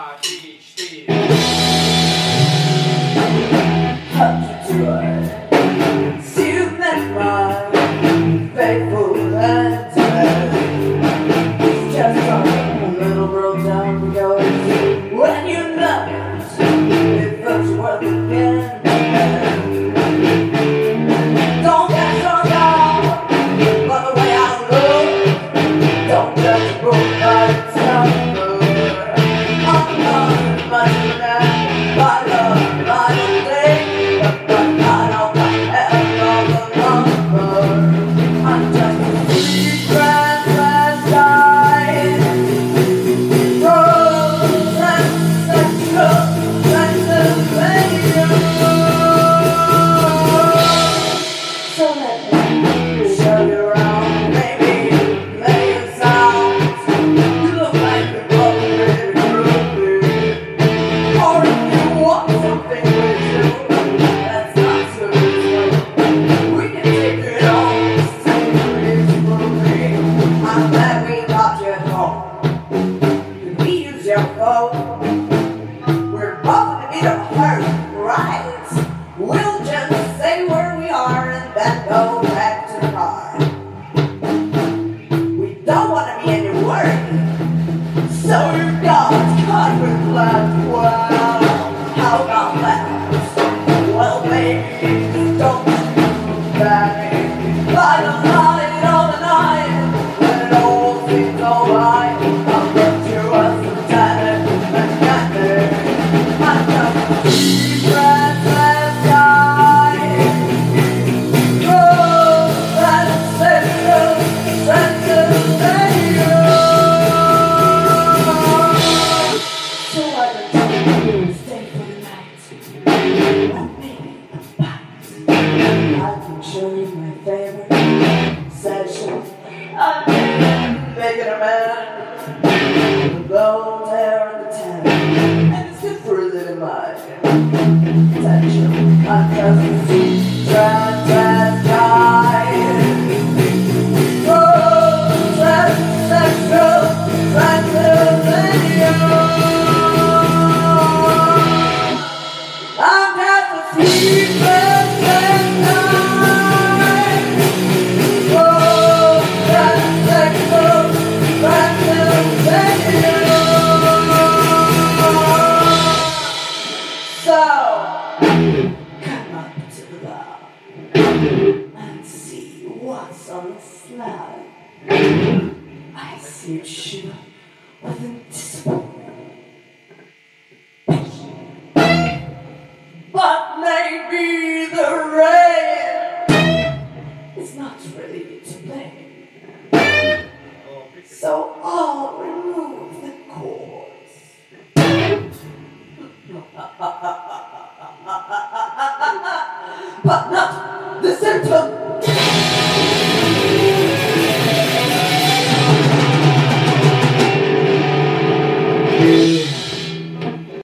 You've been my faithful and just a little broke down because when you love it feels worth again. Don't get strung out by the way I look. Don't judge a book by its cover. I'm not much of that by the day, but I don't have all the number. I'm just a sweet transvestite, transsexual Transylvania. So let me show you around, baby, play your sounds. You look like you're probably really groovy. Or if you want something with you, that's not so easy. We can take it on, sing this movie. I'm glad we got you home. Could we use your phone? We're both in a hurry, right? We'll just say where we are and then go back to the car. We don't want to be in your worry, so you got caught with left. Well, how about that? Well, baby, don't you back by the light of the night, when it all seems alright. I'll get you a satanic and get there. I'm just a cheap transvestite. Oh, transsexual Transylvania. So I can tell you, stay for the night. Or maybe a bite. I can show you my favorite session. I'm making a man with gold hair and the tan, and it's good for a living life. Attention, I'm just a transvestite. Oh, transsexual Transylvania. I'm just a sweet transvestite. Oh, transsexual Transylvania. So, come up to the bar and see what's on the slab. I see you shiver with anticipation. But maybe the rain is not really to blame. So I'll remove the cords. But not